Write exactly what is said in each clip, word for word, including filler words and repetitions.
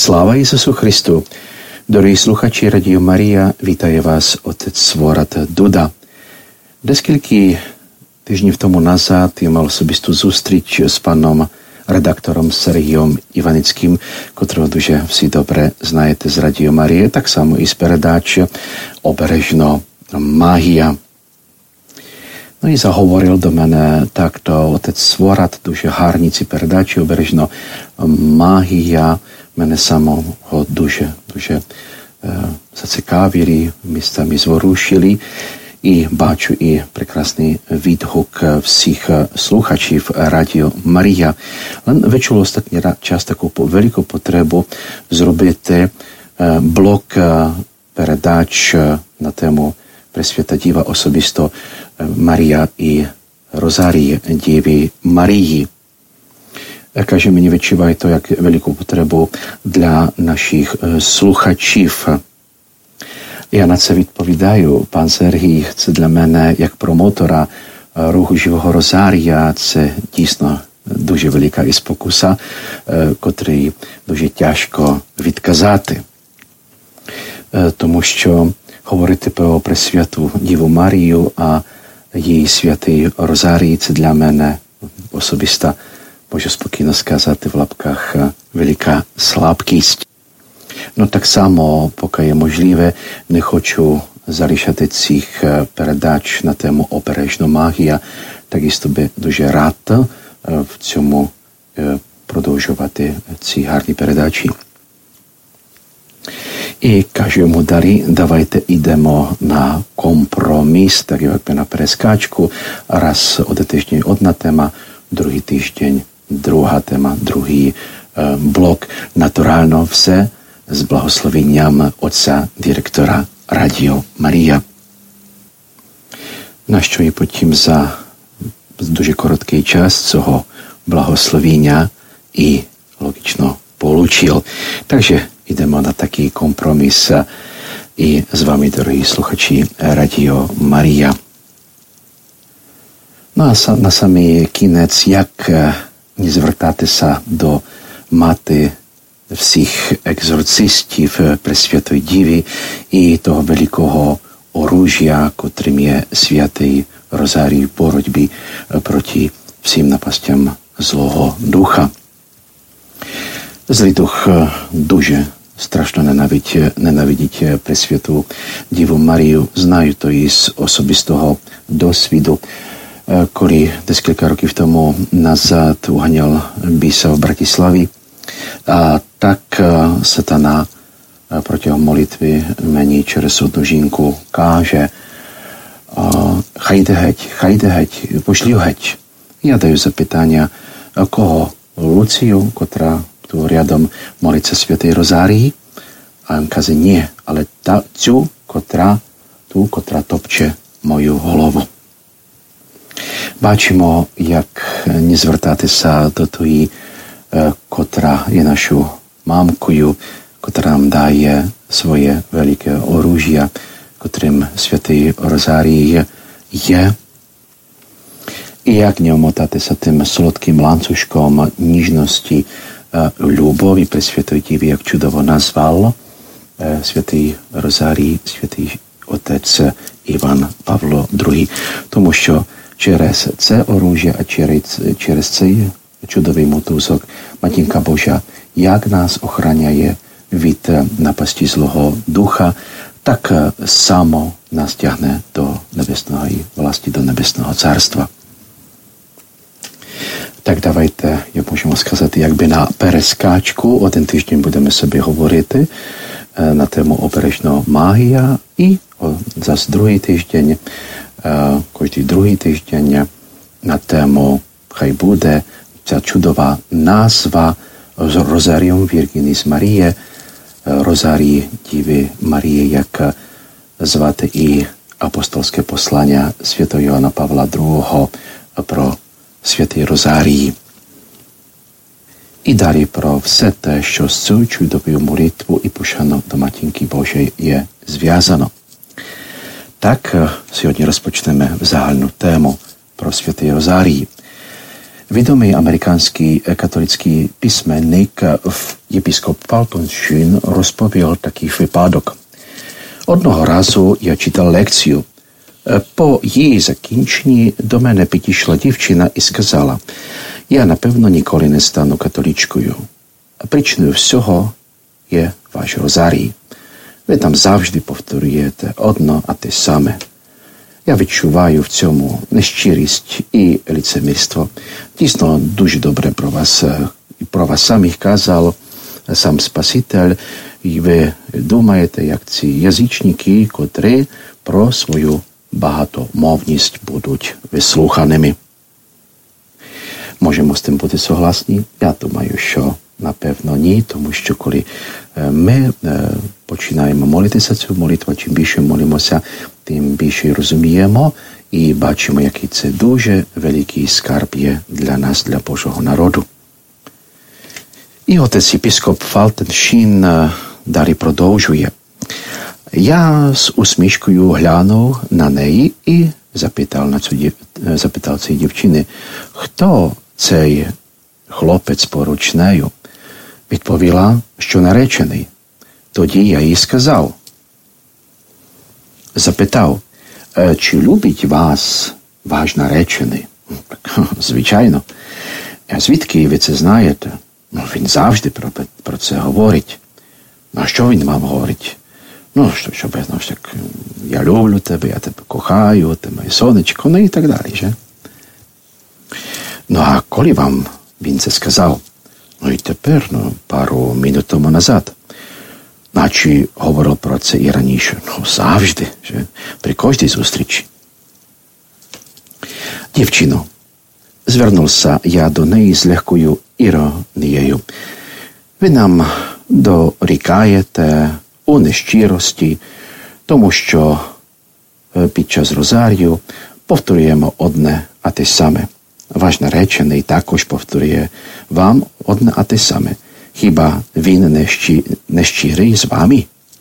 Слава Ісусу Христу! Дорогі слухачі Радіо Марія, вітає вас отець Сворат Дуда. Дескільки тижнів тому назад я мав особисту зустріч з паном редактором Сергієм Іваницьким, котрого дуже всі добре знаєте з Радіо Марія, так само і з передач «Обережно магія». Ну і заговорив до мене так-то отець Сворат, дуже гарні ці передачі «Обережно магія». Мене самого дуже, дуже е, зацікавили, місцями зворушили. І бачу і прекрасний відгук всіх слухачів Радіо Марія. Але відчув останній час таку велику потребу зробити е, блок е, передач на тему Пресвята Діва, особисто е, Марія і Розарії Діви Марії. Каже, мені відчуває то як велику потребу для наших е, слухачів. Я на це відповідаю. Пан Сергій, це для мене, як промотора руху Живого Розарія, це дійсно дуже велика і спокуса, е, котрий дуже тяжко відказати. Е, тому що говорити про Пресвяту Діву Марію, а її святий Розарій, це для мене особиста, можу спокійно сказати в лапках, велика слабкість. Ну так само, поки є можливе, не хочу залишати цих передач на тему «Обережно магія», так і би дуже рад в цьому продовжувати ці гарні передачі. І кажу йому далі, давайте йдемо на компроміс, так якби на перескачку. Раз один тиждень одна тема, другий тиждень друга тема, другий е, блок. Натурально все з благословенням отця директора Радіо Марія. На що і потім за дуже короткий час цього благословення і логічно получив. Takže йдемо на такий компроміс і з вами, дорогі слухачі Радіо Марія. Ну а на самий кінець, як не звертатися до мати всіх екзорцистів Пресвятої Діви і того великого оружия, котрим є святий Розарій в боротьбі проти всім напастям злого духа. Злий дух дуже страшно ненавидить, ненавидить Пресвяту Діву Марію. Знаю то із особистого досвіду, коли декілька років тому назад уганяв біса в Братиславі. А так сатана протягом молитви мені через одну жінку каже: «Хайде геть, хайде геть, пошлі геть». Я даю запитання, кого? Луцію, котра tu рядом молиться святий Розарій? А він каже: ні, але та, цю, котра, ту, котра топче мою голову. Бачимо, як не звертатися до тої, котра є нашою мамкою, котра нам дає своє велике оружие, котрим святий Розарій є. І як не омотатися тим солодким ланцюжком ніжності, любові Пресвятої Діви, як чудово назвав святий Розарій, святий отець Іван Павло другий. Тому що через це оружие, а через, через цей чудовий мотузок Матінка Божа як нас охороняє від напасті злого духа, так само нас тягне до небесної власті, до небесного царства. Так давайте, як можемо сказати, якби на перескачку. Один тиждень будемо собі говорити на тему «Обережно магія», і за другий тиждень, кожен другий тиждень на тему «Хай буде ця чудова назва Розаріум Віргініс Маріє», Розарій Діви Марії, як звати і апостольське послання святого Йоанна Павла другого про святий Розарій. І далі про все те, що з цією чудовою молитвою і пошаною до Матінки Божої є зв'язано. Так, сьогодні розпочнемо загальну тему про святий Розарій. Відомий американський католицький письменник єпископ Fulton Sheen розповів такий випадок. Одного разу я читав лекцію. По її закінченні до мене підійшла дівчина і сказала: «Я, напевно, ніколи не стану католичкою. Причиною всього є ваш розарій. Ви там завжди повторюєте одно а те саме. Я відчуваю в цьому нещирість і лицемірство. Дійсно, дуже добре про вас, про вас самих казав сам Спаситель, і ви думаєте, як ці язичники, котрі про свою багатомовність будуть вислуханими». Можемо з тим бути согласні? Я думаю, що напевно ні, тому що коли ми починаємо молитися цю молитву, чим більше молимося, тим більше розуміємо і бачимо, який це дуже великий скарб є для нас, для Божого народу. І отець єпископ Fulton Sheen далі продовжує. Я з усмішкою глянув на неї і запитав, на цю, запитав цієї дівчини, хто цей хлопець поруч нею. Відповіла, що наречений. Тоді я їй сказав, запитав, чи любить вас ваш наречений? Звичайно. А звідки ви це знаєте? Ну, він завжди про, про це говорить. Ну, а що він вам говорить? Ну, що, що ну, так, я люблю тебе, я тебе кохаю, ти моє сонечко, ну і так далі. Же? Ну, а коли вам він це сказав? Ну, і тепер, ну, пару минут тому назад. Наче говорив про це і раніше. Ну, завжди, же? При кожній зустрічі. Дівчино, звернувся я до неї з легкою іронією. Ви нам дорікаєте у нещирості, тому що під час розарію повторюємо одне а те саме. Ваш наречений також повторює вам одне а те саме. Хіба він нещирий з вами?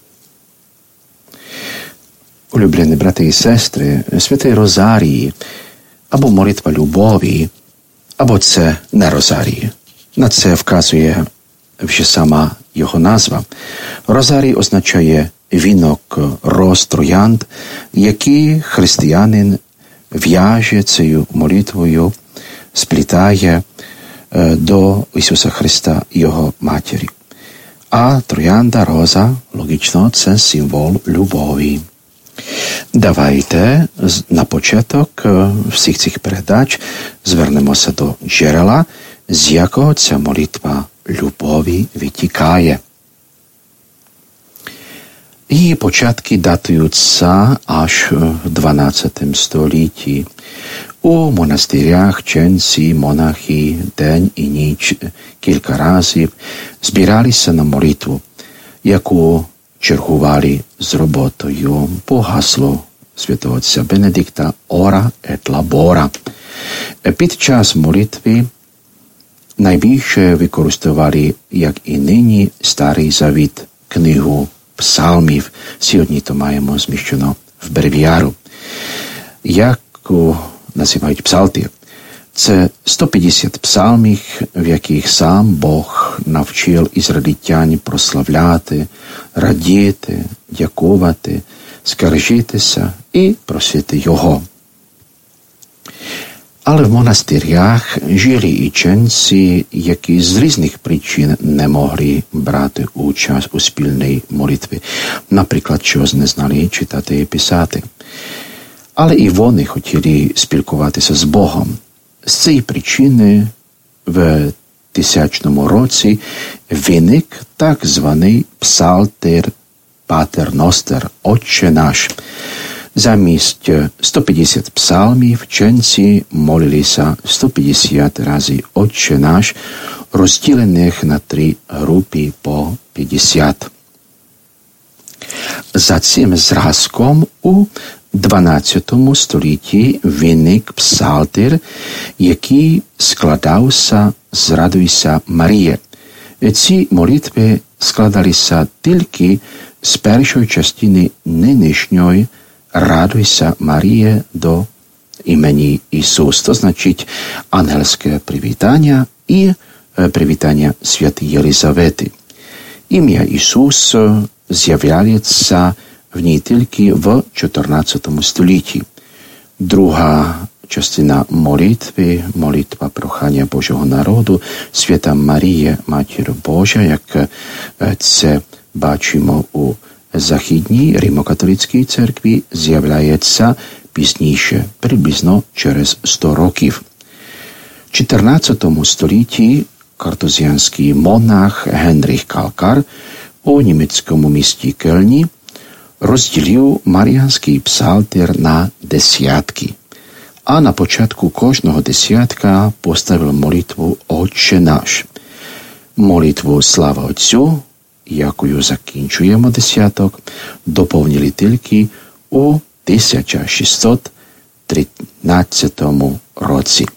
Улюблені брати і сестри, святий розарій, або молитва любові, або це не розарій. На це вказує вже сама його назва. Розарій означає вінок роз троянд, який християнин в'яже цією молитвою, сплітає до Ісуса Христа і Його Матері. А троянда роза, логічно, це символ любові. Давайте на початок всіх цих передач звернемося до джерела, з якого ця молитва любові витікає. Її початки датуються аж в дванадцятому столітті. У монастирях ченці, монахи день і ніч кілька разів збиралися на молитву, яку чергували з роботою по гаслу святого отця Бенедикта «Ora et labora». Під час молитви найбільше використовували, як і нині, Старий Завіт, книгу псалмів. Сьогодні то маємо зміщено в бревіару. Яку називають псалтир. Це сто п'ятдесят псалмів, в яких сам Бог навчив ізраїльтян прославляти, радіти, дякувати, скаржитися і просити Його. Але в монастирях жили і ченці, які з різних причин не могли брати участь у спільній молитві. Наприклад, щось не знали читати і писати. Але і вони хотіли спілкуватися з Богом. З цієї причини в тисячному році виник так званий псалтир Патер Ностер, Отче наш. Замість сто п'ятдесят псалмів ченці молилися сто п'ятдесят разів Отче наш, розділених на три групи по п'ятдесят. За цим зразком у дванадцятому столітті виник псалтир, який складався з «Радуйся, Маріє». Ці молитви складалися тільки з першої частини нинішньої «Радуйся, Маріє» до імені Ісус. То значить ангельське привітання і привітання святої Єлизавети. Ім'я Ісус з'являється в ній тільки в чотирнадцятому столітті. Друга частина молитви, молитва прохання Божого народу, Свята Марія, Матір Божа, як це бачимо у Західній Римо-католицькій церкві, з'являється пізніше, приблизно через сто років. В чотирнадцятому столітті картузіанський монах Генріх Калкар у німецькому місті Кельні розділив маріанський псалтир на десятки, а на початку кожного десятка поставив молитву «Отче наш». Молитву «Слава Отцю», якою закінчуємо десяток, доповнили тільки у тисяча шістсот тринадцятому році.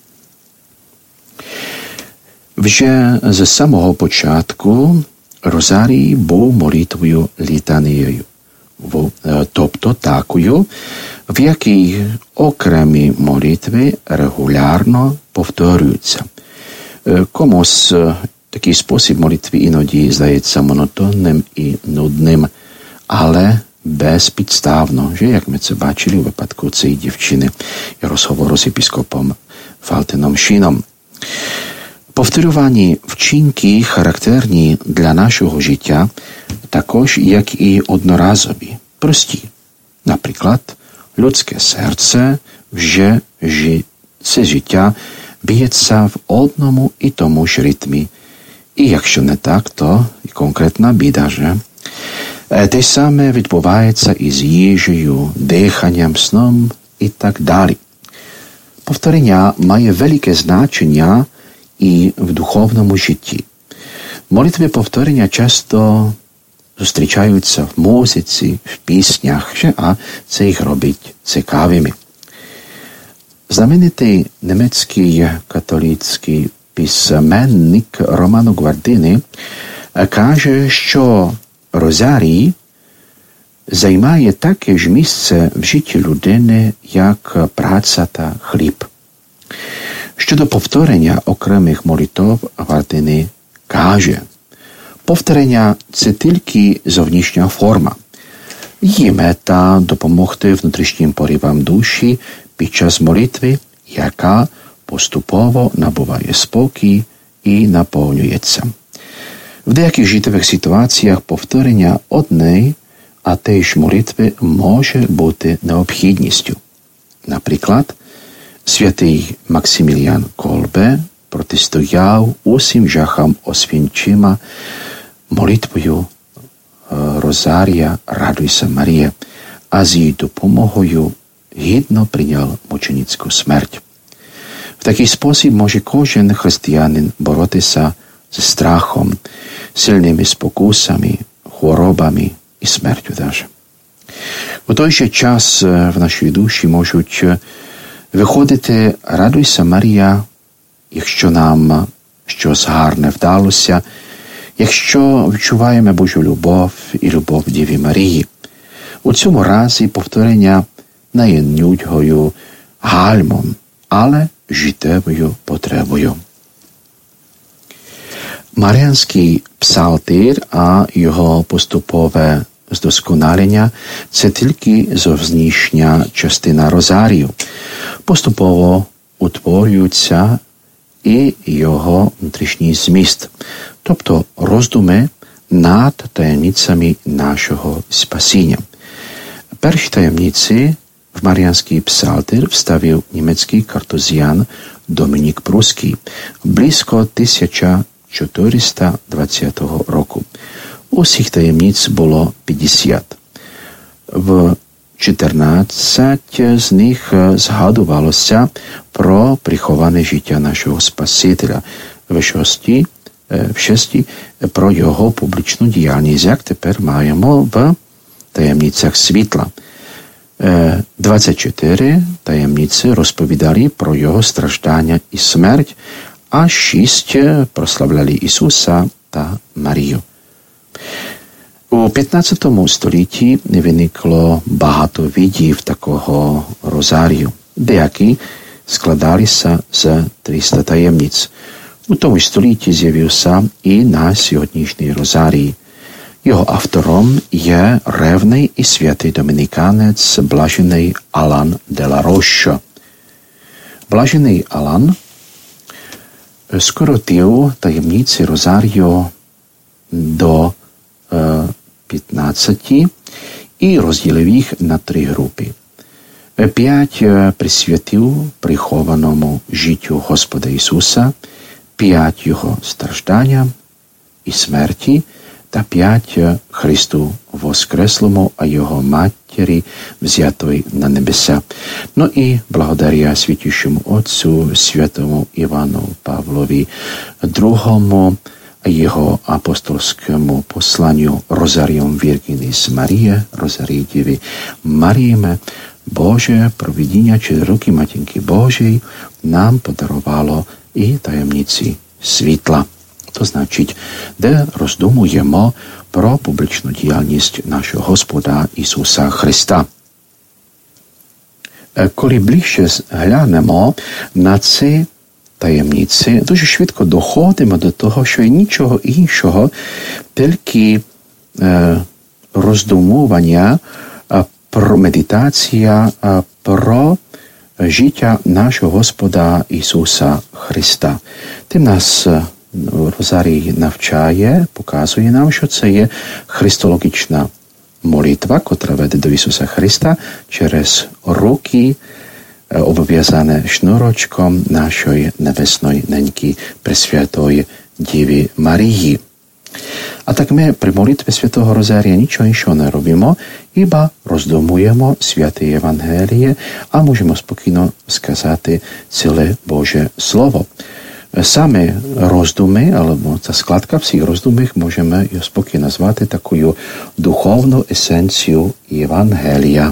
Вже з самого початку Розарій був молитвою літанією, тобто такою, в якій окремі молитви регулярно повторюються. Комусь такий спосіб молитви іноді здається монотонним і нудним, але безпідставно, вже як ми це бачили у випадку цієї дівчини і розговору з єпископом Фалтином Шіном. Повторювані вчинки характерні для нашого життя, також як і одноразові, прості. Наприклад, людське серце вже це життя б'ється в одному і тому ж ритмі. І якщо не так, то і конкретна біда же. Те саме відбувається із їжею, диханням, сном і так далі. Повторення має велике значення і в духовному житті. Молитви повторення часто зустрічаються в музиці, в піснях, а це їх робить цікавими. Знаменитий німецький католицький письменник Романо Гвардини каже, що розарій займає таке ж місце в житті людини, як праця та хліб. Щодо повторення окремих молитв Гвардини каже, повторення – це тільки зовнішня форма. Її мета – допомогти внутрішнім поривам душі під час молитви, яка поступово набуває спокій і наповнюється. В деяких життєвих ситуаціях повторення однієї, а те ж молитви може бути необхідністю. Наприклад, святий Максиміліан Колбе протистояв усім жахам Освінцима молитвою Розарія «Радуйся, Марія», а з її допомогою гідно прийняв мученицьку смерть. В такий спосіб може кожен християнин боротися з страхом, сильними спокусами, хворобами і смертю даже. У той же час в нашій душі можуть виходити «Радуйся, Марія», якщо нам щось гарне вдалося, якщо відчуваємо Божу любов і любов Діві Марії. У цьому разі повторення не є нудьгою, гальмом, але життєвою потребою. Маріанський псалтир, а його поступове здосконалення – це тільки зовнішня частина розарію. Поступово утворюється і його внутрішній зміст, тобто роздуми над таємницями нашого спасіння. Перші таємниці в Маріанський псалтир вставив німецький картузіан Домінік Пруський близько тисяча чотириста двадцятого року. Усіх таємниць було п'ятдесят. В чотирнадцять з них згадувалося про приховане життя нашого Спасителя, в шості, в шесті про його публічну діяльність, як тепер маємо в таємницях світла. двадцять чотири таємниці розповідали про його страждання і смерть, а шість прославляли Ісуса та Марію. У п'ятнадцятому столітті виникло багато видів такого розарію. Деякі складалися з трьохсот таємниць. У тому столітті з'явився і наш сьогоднішній розарій. Його автором є ревний і святий домініканець блажений Алан де ла Рошо. Блажений Алан скоротив таємниці розаріо до е, п'ятнадцяти і розділив їх на три групи. П'ять присвятив прихованому життю Господа Ісуса, п'ять Його стражданням і смерті, та п'ять Христу Воскреслому, а Його Матері, взятої на небеса. Ну і благодаря Святішому Отцю, святому Івану Павлові другому, його апостольському посланню Розаріум Віргініс Марія, Розарій Діви Маріями, Боже провидіння через руки Матінки Божої нам подарувало і таємниці світла. То значить, де роздумуємо про публічну діяльність нашого Господа Ісуса Христа. Коли ближче глянемо на ці таємниці, дуже швидко доходимо до того, що є нічого іншого, тільки е, роздумування, про медитація про життя нашого Господа Ісуса Христа. Тим нас Розарій навчає, показує нам, що це є христологічна молитва, котра веде до Ісуса Христа через руки, обв'язане шнурочком нашої небесної неньки Пресвятої Діви Марії. А так ми при молитві Святого Розарія нічого іншого не робимо, хіба роздумуємо святе Євангеліє, а можемо спокійно сказати ціле Боже Слово. Саме роздуми, або ця складка всіх роздумів можемо його спокійно назвати такою духовну есенцію Євангелія.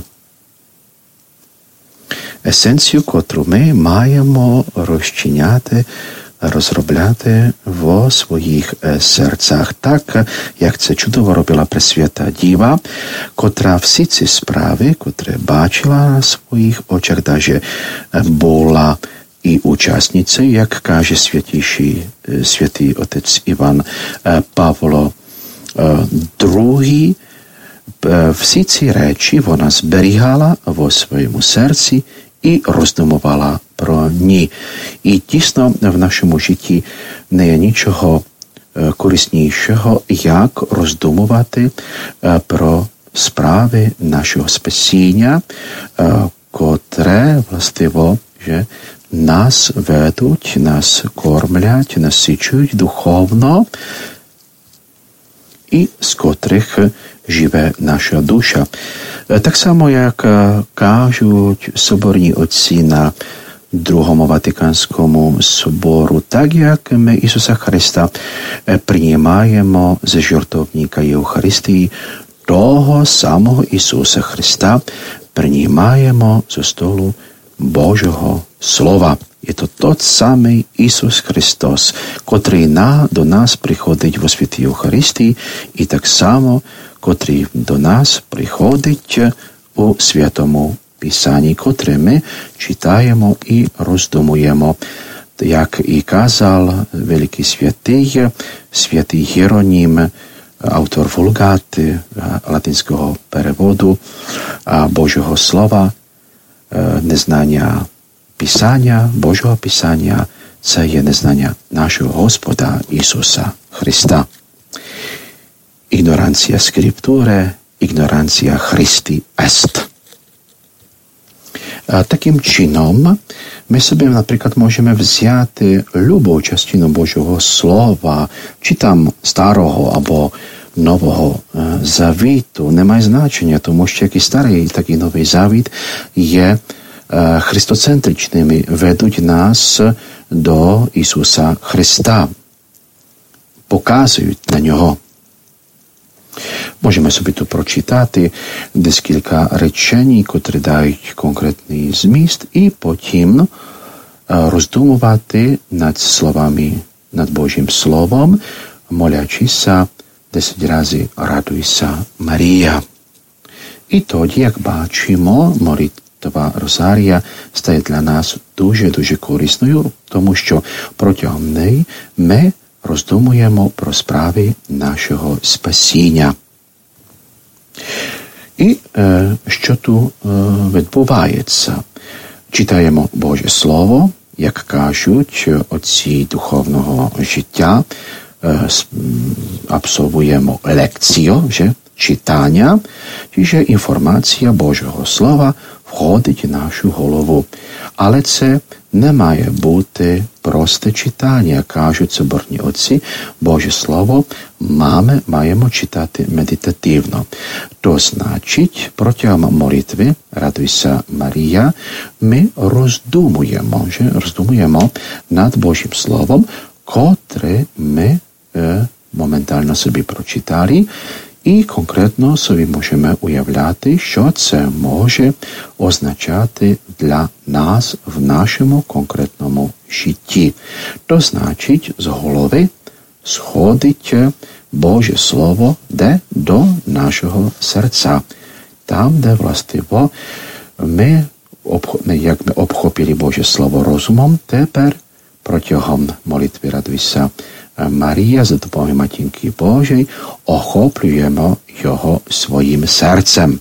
Есенцію, котру ми маємо розчиняти, розробляти в своїх серцях, так, як це чудово робила Пресвята Діва, котра всі ці справи, котре бачила на своїх очах, даже була і учасницею, як каже святіший, святий отець Іван Павло другий, всі ці речі вона зберігала в своєму серці і роздумувала про ні. І дійсно в нашому житті не є нічого кориснішого, як роздумувати про справи нашого спасіння, котре, властиво, že nás ведуть, нас кормлять, насичують духовно, і з котрих живе наша душа. Так само, як кажуть соборні отці на Другому Ватиканському собору, так як ми Ісуса Христа приймаємо з жертовника Євхаристії, того самого Ісуса Христа приймаємо зі столу Божого Слова. Je to тот самий Ісус Христос, котрий на, до нас приходить в святій Євхаристії, і так само, котрий до нас приходить у Святому Писанні, котре ми читаємо і роздумуємо. Як і казав великий святий, святий Єронім, автор Вулгати, латинського переводу Божого Слова, незнання Писання, Божого Писання, це є незнання нашого Господа Ісуса Христа. Ігноранція Скриптури, ігноранція Христі ест. Таким чином, ми собі, наприклад, можемо взяти любу частину Божого Слова, чи там старого або Нового Завіту, немає значення, тому що як і старий, так і Новий Завіт є христоцентричними, ведуть нас до Ісуса Христа, показують на Нього. Можемо собі тут прочитати десь кілька речень, котрі дають конкретний зміст, і потім роздумувати над словами, над Божим Словом, молячися десять разів «Радуйся, Марія». І тоді, як бачимо, молитва молитва Розарія стає для нас дуже-дуже корисною, тому що протягом неї ми роздумуємо про справи нашого спасіння. І е, що тут е, відбувається? Читаємо Боже Слово, як кажуть отці духовного життя, е, абсолвуємо лекцію, že? Читання, čiže інформація Божого Слова входить в нашу голову. Але це не має бути просте читання, кажуть соборні отці. Боже Слово мами, маємо читати медитативно. То значить, протягом молитви «Радуйся, Марія» ми роздумуємо, že? роздумуємо над Божим Словом, котре ми е, моментально собі прочитали, і конкретно собі можемо уявляти, що це може означати для нас в нашому конкретному житті. То значить, з голови сходить Боже Слово, де до нашого серця. Там, де властиво ми, як ми обхопили Боже Слово розумом, тепер протягом молитви «Радуйся, Марія» за допомогою Матінки Божої охоплюємо його своїм серцем.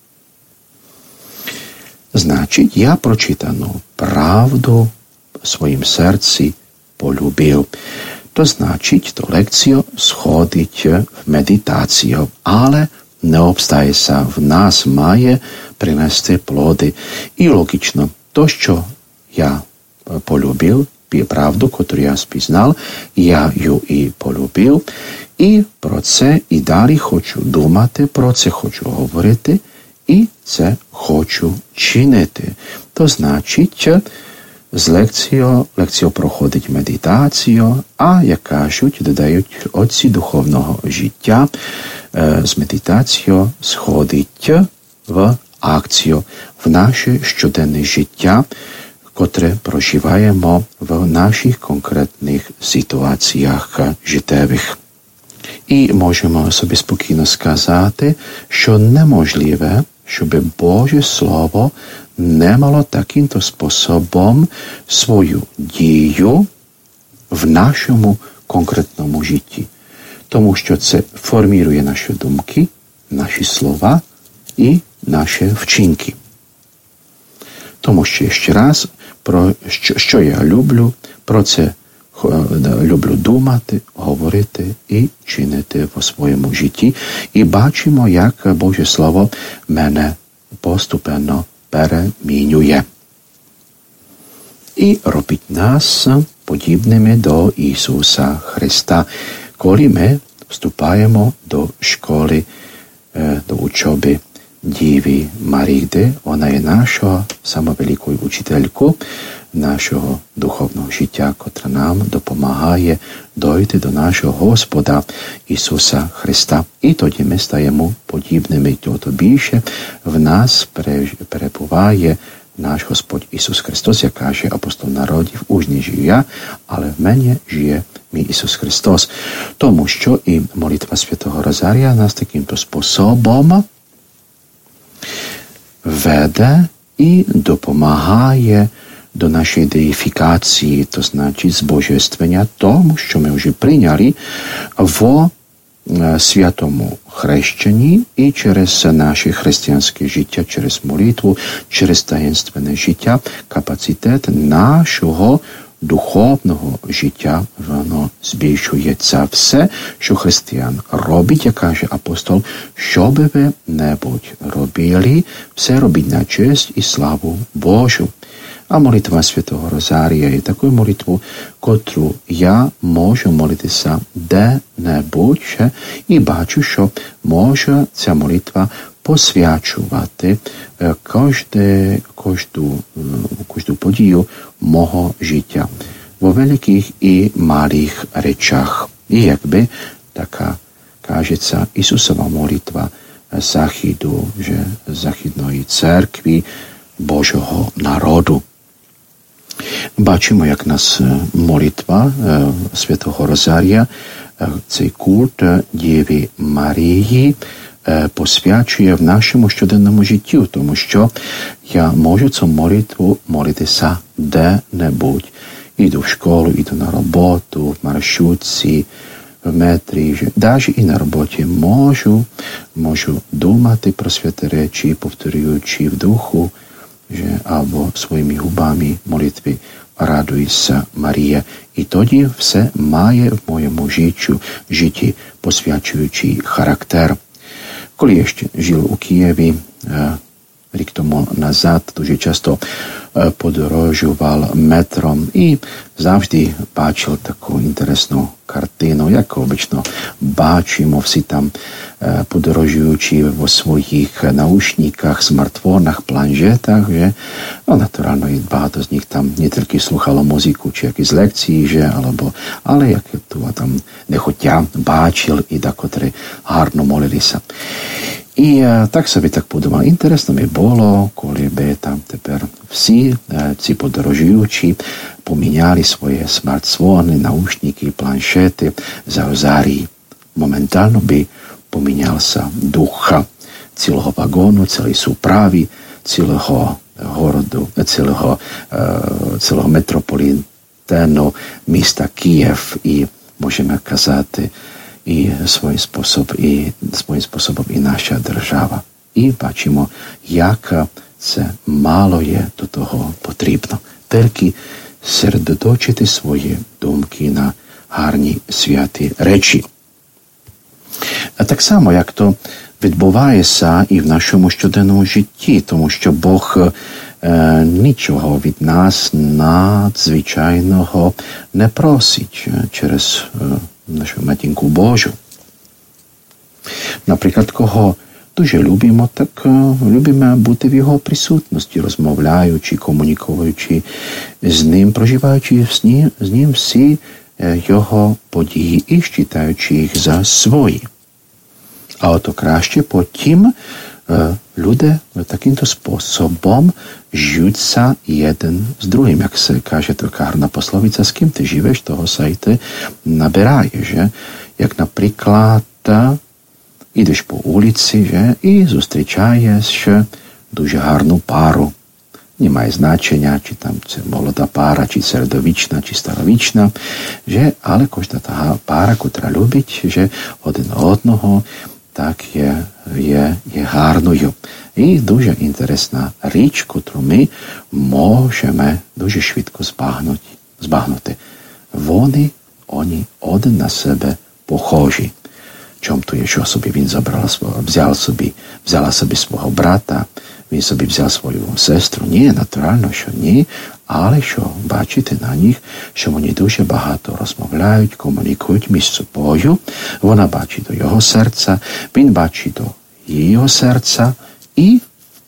Значить, я прочитану правду в своїм серці полюбив. То значить, то лекцію сходить в медитацію, але не обстається в нас, має принести плоди. І логічно, то, що я полюбив, правду, яку я спізнав, я її і полюбив, і про це і далі хочу думати, про це хочу говорити, і це хочу чинити. То значить, з лекцією, лекцією проходить медитацію, а, як кажуть, додають отці духовного життя, з медитацією сходить в акцію, в наше щоденне життя, котре проживаємо в наших конкретних ситуаціях життєвих. І можемо собі спокійно сказати, що неможливе, щоб Боже Слово не мало таким-то способом свою дію в нашому конкретному житті. Тому що це формує наші думки, наші слова і наші вчинки. Тому що, ще раз, про що, що я люблю, про це люблю думати, говорити і чинити в своєму житті. І бачимо, як Боже Слово мене поступенно перемінює. І робить нас подібними до Ісуса Христа, коли ми вступаємо до школи, до учоби Діви Марії, де вона є нашою самовеликою учителькою нашого духовного життя, котра нам допомагає дойти до нашого Господа Ісуса Христа. І тоді ми стаємо подібними, то більше в нас перебуває наш Господь Ісус Христос, як каже апостол народів, уж не жию я, але в мені жиє мій Ісус Христос. Тому що і молитва Святого Розарія нас таким-то способом веде і допомагає до нашої деїфікації, то значить збожествення тому, що ми вже прийняли в святому хрещенні і через наше християнське життя, через молитву, через таїнственне життя, капацитет нашого духовного життя, воно збільшується. Все, що християн робить, як каже апостол, що би ви небудь робили, все робіть на честь і славу Божу. А молитва Святого Розарія є такою молитвою, котру я можу молитися де-небудь, і бачу, що може ця молитва посвячувати кожне, кожну, кожну подію мого життя во великих і малих речах. І якби така, кажеться, Ісусова молитва Західу, že, Західної церкви, Божого народу. Бачимо, як нас молитва Святого Розарія, цей культ Діви Марії посвячує в нашому щоденному житті, тому що я можу цю молитву молитися де-небудь. Іду в школу, іду на роботу, в маршрутці, в метрі, навіть і на роботі можу, можу думати про святі речі, повторюючи в духу, že, або своїми губами молитви радуйся, Марія. І тоді все має в моєму житті, житті посвячуючий характер. Коли я ще жив у Києві, рік тому назад, дуже часто подорожував метром і завжди бачив таку інтересну картину, як обично бачимо всі там подорожуючи в своїх наушниках, смартфонах, планшетах, že? No, натурально, і багато з них там не тільки слухало музику чи якісь лекції, že? Alebo, але як то там нехотя бачив і декотрі гарно молилися. І е, так собі так подумав. Інтересно ми було, коли би там тепер всі е, ці подорожуючі поміняли свої смартфони, наушники, планшети за розарії. Моментально би помінявся дух цілого вагону, цілої суправи, цілого городу, цілого, е, цілого метрополітену міста Київ і, можемо казати, і свій спосіб, і своїм способом і наша держава. І бачимо, як це мало є до того потрібно. Тільки середоточити свої думки на гарні святі речі. А так само, як то відбувається і в нашому щоденному житті, тому що Бог е, нічого від нас надзвичайного не просить через е, нашу Матінку Божу. Наприклад, кого дуже любимо, так любимо бути в його присутності, розмовляючи, комунікуючи з ним, проживаючи з ним, з ним всі його події і вважаючи їх за свої. А ото краще потім люди таким-то способом жуться один з другим. Як се каже така гарна пословиця, з ким ти живеш, того се й ти набираєш. Як, наприклад, ідеш по вулиці, že, і зустрічаєш дуже гарну пару. Немає значення, чи там це молода пара, чи середовічна, чи старовічна, že, але кожна та пара, котра любить že, один одного, так є, є, є гарною. І дуже інтересна річ, котру ми можемо дуже швидко збагнути. збагнути. Вони, вони один на себе похожі. Чом то є, що собі він забрав, взяв собі, взяла собі свого брата, він собі взяв свою сестру. Ні, натурально, що ні, але що бачите на них, що вони дуже багато розмовляють, комунікують між собою. Вона бачить до його серця, він бачить до її серця і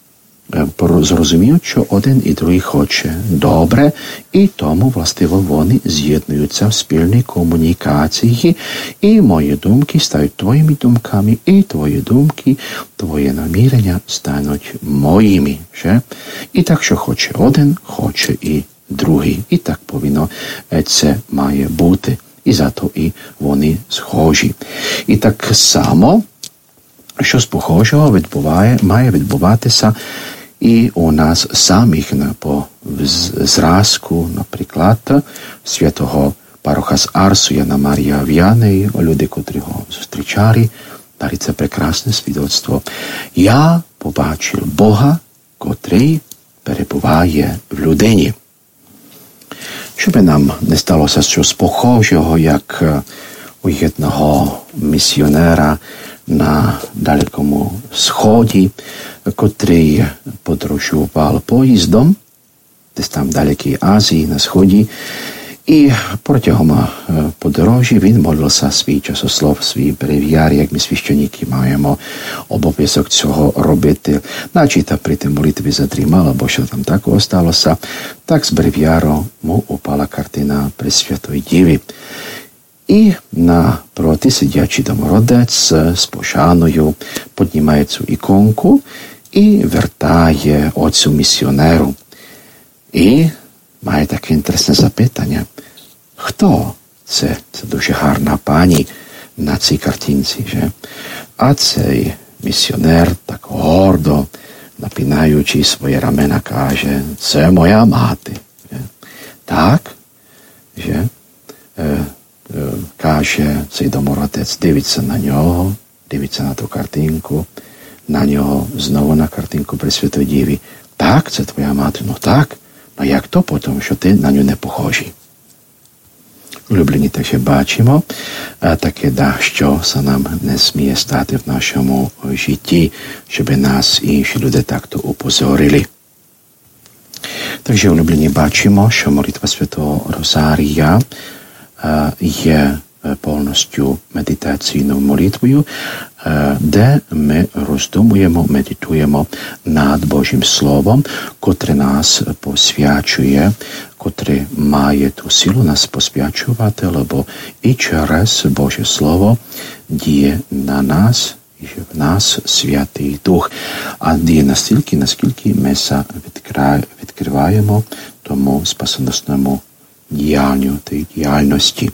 зрозуміють, що один і другий хоче добре, і тому, властиво, вони з'єднуються в спільній комунікації, і мої думки стають твоїми думками, і твої думки, твої намірення стануть моїми. Že? І так, що хоче один, хоче і другий. І так повинно це має бути. І зато і вони схожі. І так само, що з похожого відбуває, має відбуватися і у нас самих по зразку, наприклад, святого пароха з Арсу Яна Марія В'яної, люди, котрі його зустрічали, дали це прекрасне свідоцтво. Я побачив Бога, котрий перебуває в людині. Щоб нам не сталося щось похожого, як у одного місіонера на далекому сході, котрий подорожував поїздом, десь там в далекій Азії, на сході, і протягом подорожі він молився свій часослов, свій брев'яр, як ми священники маємо обов'язок цього робити. Наче при тій молитві задрімав, або що там такого сталося, так з брев'яру му упала картина Пресвятої Діви. І напроти сидячий домородець з пошаною піднімає цю іконку і вертає оцю місіонеру. І має таке інтересне запитання. Хто це? Це дуже гарна пані на цій картинці. Же? А цей misionér tak гордо, napínaючи svoje ramena, káže, це моя мати. Так, že e, e, káže цей домородець, дивиться на нього, дивиться на ту картинку, на нього знову на картинку Пресвятої Діві. Так, це твоя мати, ну так, ну як то потім, що ти на нього не похожий. Улюблені, takže бачимо таке, да, що це нам не сміє стати в нашому житті, щоб нас інші люди так-то упозорили. Takže, улюблені, бачимо, що молитва Святого Розарія є повністю медитаційною молитвою, де ми роздумуємо, медитуємо над Божим Словом, котре нас посвячує, котре має ту силу нас посвячувати, лебо і через Боже Слово діє на нас, і в нас Святий Дух. А діє настільки, наскільки ми се відкриваємо тому спасоносному діянню тієї діяльності.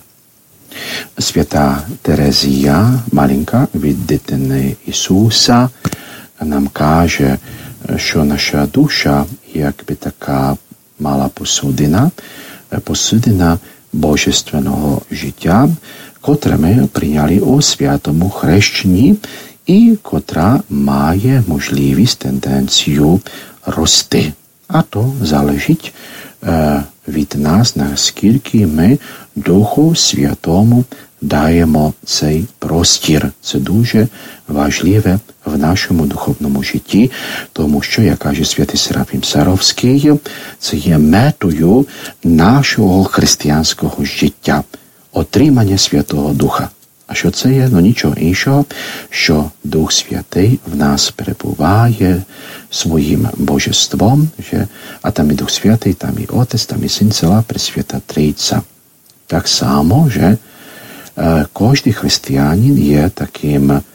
Свята Терезія, маленька від дитини Ісуса, нам каже, що наша душа, якби така мала посудина, посудина божественного життя, котре ми прийняли у святому хрещенні і котра має можливість, тенденцію рости. А то залежить е, від нас, наскільки ми Духу Святому даємо цей простір. Це дуже важливе в нашому духовному житті, тому що, як каже святий Серафім Саровський, це є метою нашого християнського життя – отримання Святого Духа. А що це є? Ну нічого іншого, що Дух Святий в нас перебуває своїм божеством, že, а там і Дух Святий, там і Отець, там і Син, ціла Пресвята Трійця. Так само, že е, кожний християнин є таким е,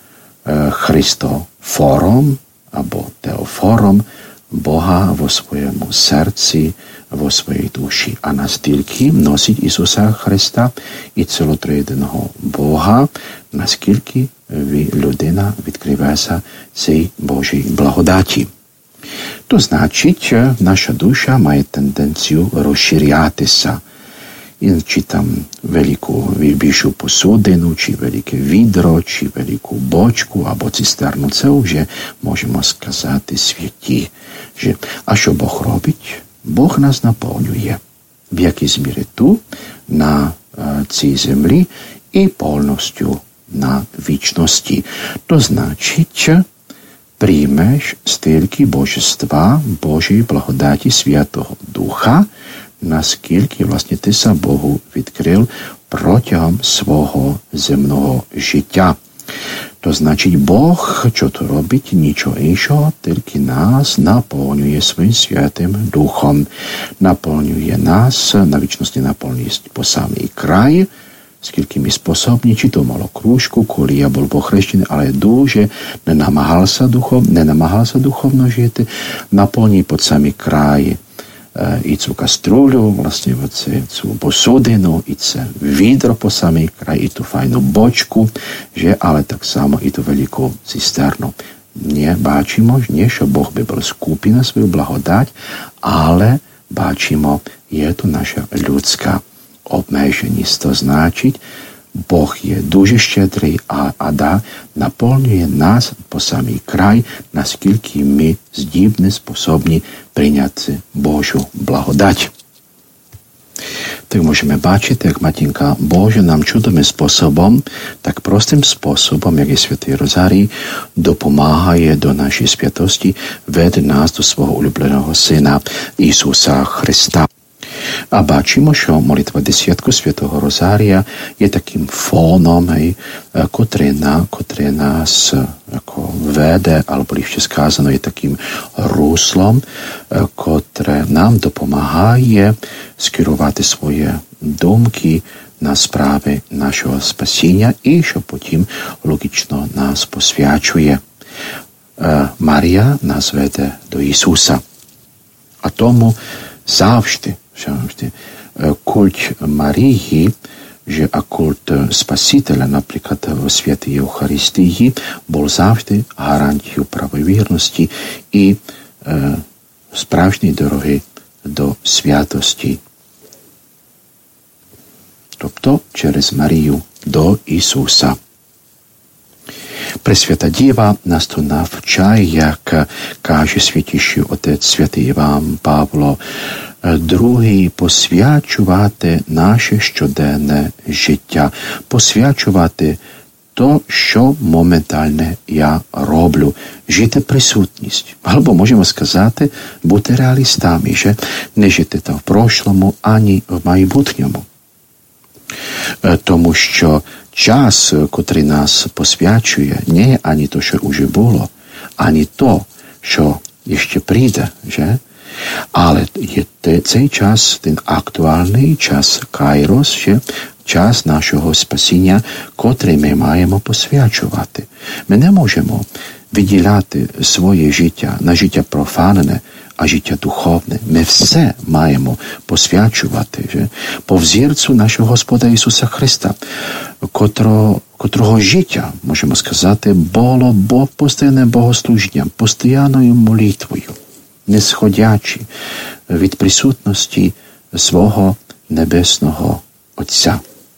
христофором або теофором Бога во своєму серці, во своїй душі. А настільки носить Ісуса Христа і цілотроєдиного Бога, наскільки людина відкривається цій Божій благодаті. То значить, наша душа має тенденцію розширятися. Чи там велику більшу посудину, чи велике відро, чи велику бочку або цистерну. Це вже можемо сказати святі. А що Бог робить? Бог нас наповнює в якійсь мірі ту, на цій землі і повністю на вічності. То значить, приймеш стільки божества, Божої благодаті Святого Духа, наскільки, власне, ти сам Богу відкрив протягом свого земного життя. То значить, Бог, що то робить, нічого іншого, тільки нас наповнює своїм Святим Духом. Наповнює нас, на вічності наповнює по самий край, скільки ми способні, чи то мало кружку, коли я був похрещений, але дуже не намагався духовно, не намагався духовно жити, наповнює по самий край і цю каструлю, власне, оце, цю посудину, і це відро по самий край, і ту файну бочку, že, але так само і ту велику цистерну. Не бачимо, не, що Бог би був скупий на свою благодать, але бачимо, є то наша людська обмеженість. То значить, Бог є дуже щедрий, а Ада наповнює нас по самий край, наскільки ми здібні, способні прийняти Божу благодать. Так можемо бачити, як Матінка Божа нам чудовим способом, так простим способом, як і Святий Розарій, допомагає до нашої святості, веде нас до свого улюбленого Сина Ісуса Христа. А бачимо, що молитва десятку Святого Розарія є таким фоном, котрий, на, котрий нас jako, веде, або ще сказано, є таким руслом, котре нам допомагає скерувати свої думки на справи нашого спасіння і що потім логічно нас посвячує. Марія нас веде до Ісуса. А тому завжди, завжди культ Марії že a kult Spasiteľa napríklad vo Svätej Eucharistii bol zavždy garantiou pravoviernosti i e, správnej dorohy do sviatosti. Тобто через Марію до Ісуса. Пресвята Діва нас то навчає, як каже святіший отець святий Іван Павло другий, посвячувати наше щоденне життя, посвячувати то, що моментальне я роблю, жити присутність. Або можемо сказати, бути реалістами, що не жити та в прошлому, ані в майбутньому. Тому що час, котрий нас посвячує, не є ані то, що вже було, ані то, що ще прийде, же? Але є цей час, ten актуальний час Кайрос, ще час нашого спасіння, котрий ми маємо посвячувати. Ми не можемо виділяти своє життя на життя профанне, а життя духовне. Ми все маємо посвячувати, же? По взірцю нашого Господа Ісуса Христа, котрого, котрого життя, можемо сказати, було Бог постійним богослужінням, постійною молитвою, не сходячи від присутності свого Небесного Отця.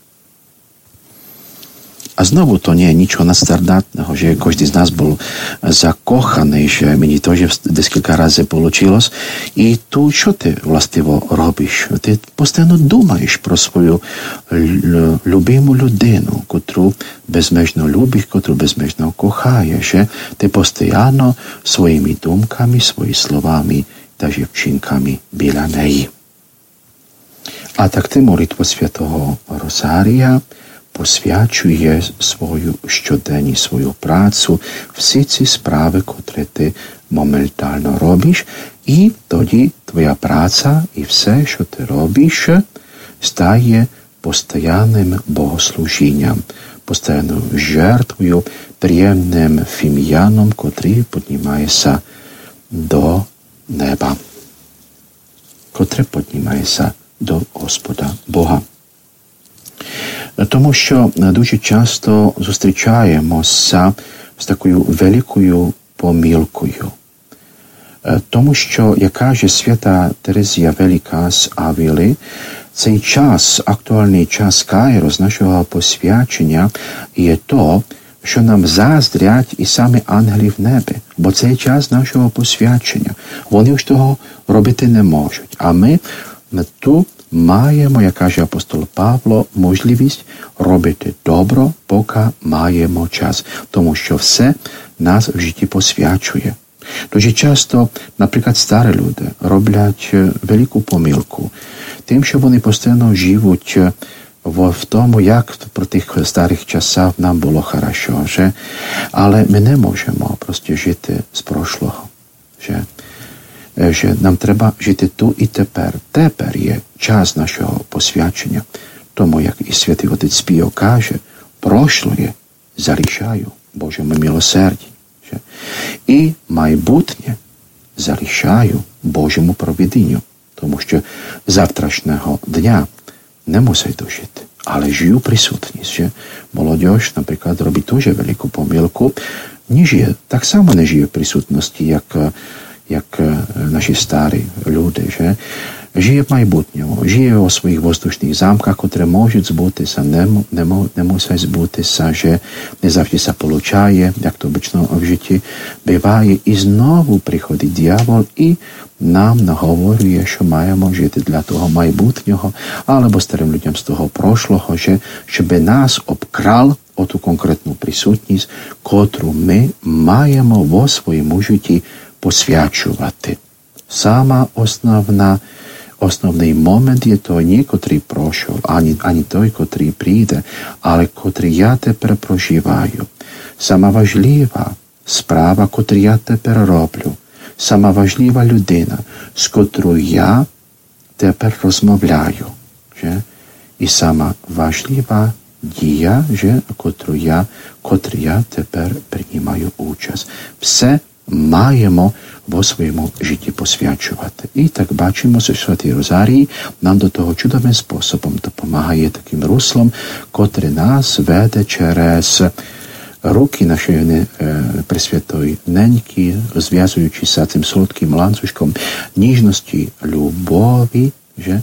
A znovu to nie je ničo nadstandardného, že každý z nás bol zakochaný, že meni to, že deskілька razy получилось. І tu, що ти властиво робиш? Ти постійно думаєш про свою любиму людину, котру безмежно любиш, котру безмежно кохаєш. Ти постійно своїми думками, своїми словами та вчинками біля неї. А так ти молитву Святого Розарія посвячує свою щоденність, свою працю, всі ці справи, котрі ти моментально робиш, і тоді твоя праця і все, що ти робиш, стає постійним богослужінням, постійною жертвою, приємним фіміяном, котрий піднімається до неба, котрий піднімається до Господа Бога. Тому що дуже часто зустрічаємося з такою великою помилкою. Тому що, як каже свята Терезія Велика з Авіли, цей час, актуальний час Кайрос, нашого посвячення, є то, що нам заздрять і самі ангели в небі. Бо цей час нашого посвячення. Вони ж того робити не можуть. А ми тут маємо, як каже апостол Павло, можливість робити добро, поки маємо час. Тому що все нас в житті посвячує. Дуже часто, наприклад, старі люди роблять велику помилку тим, що вони постійно живуть в тому, як про тих старих часах нам було хорошо. Že? Але ми не можемо просто жити з прошлого. Že? Що нам треба жити тут і тепер. Тепер є час нашого посвячення. Тому, як і святий отець Піо каже, прошлое залишаю Божому милосерді. І майбутнє залишаю Божому провидінню. Тому що завтрашнього дня не мусить дожити. Але жию присутність. Молодь, наприклад, робить дуже велику помилку. Не жиє, так само не жиє присутності, як як наші старі люди, že? Žije v майбутньому, žije у своїх воздушних замках, котрі можуть збутися, не, не, не мусять збутися, že не завжди се получає, як то обично в житті буває, і знову приходить диявол і нам наговорює, що маємо жити для того майбутнього, або старим людям з того прошлого, že, щоб нас обкрал оту конкретну присутність, котру ми маємо во своєму житті посвячувати. Сама основна, основний момент є той, не котрий пройшов, ані, ані той, котрий прийде, але котрий я тепер проживаю. Сама важлива справа, котру я тепер роблю. Сама важлива людина, з котрою я тепер розмовляю. Že? І сама важлива дія, že? Котру я, котру я тепер приймаю участь. Все маємо vo своєму житті посвячувати. І так бачимо, що Святий Розарій нам до того чудовим способом допомагає таким руслом, котре нас веде через руки нашої Пресвятої Неньки, зв'язуючися цим солодким ланцюжком ніжності, любові, že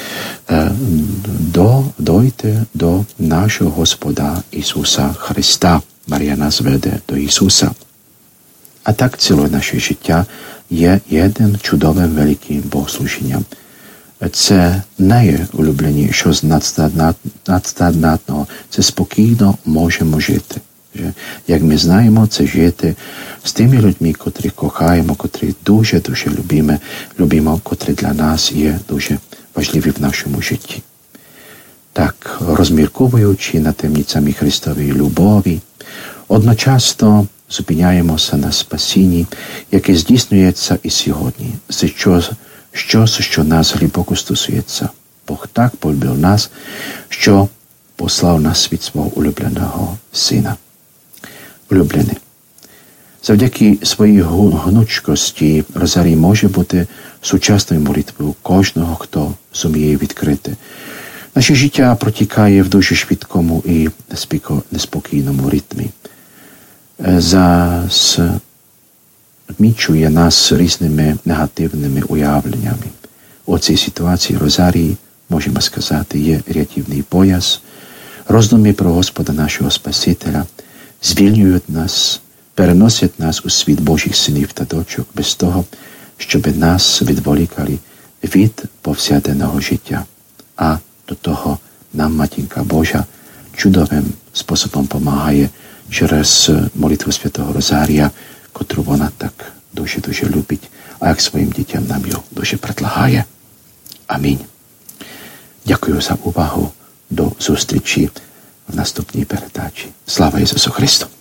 do, dojte do našeho Господа Ісуса Христа. Марія нас веде до Ісуса. А так ціле наше життя є єдним чудовим великим богослужінням. Це не є улюблені щось надстандартного. Це спокійно можемо жити. Як ми знаємо, це жити з тими людьми, котрі кохаємо, котрі дуже-дуже любимо, любимо, котрі для нас є дуже важливі в нашому житті. Так, розмірковуючи над темницями Христової любові, одночасно зупиняємося на спасінні, яке здійснюється і сьогодні. Це щось, щось, що нас глибоко стосується. Бог так полюбив нас, що послав на світ свого улюбленого Сина. Улюблений. Завдяки своїй гнучкості Розарій може бути сучасною молитвою кожного, хто зуміє відкрити. Наше життя протікає в дуже швидкому і неспокійному ритмі. Замічує нас різними негативними уявленнями. У цій ситуації Розарій, можемо сказати, є рятівний пояс. Роздуми про Господа нашого Спасителя звільнюють нас, переносять нас у світ Божих синів та дочок без того, щоб нас відволікали від повсякденного життя. А до того нам Матінка Божа чудовим способом допомагає через молитву Святого Розарія, котру вона так дуже-дуже любить, а як своїм дітям нам його дуже предлагає. Амінь. Дякую за увагу. До зустрічі в наступній передачі. Слава Ісусу Христу!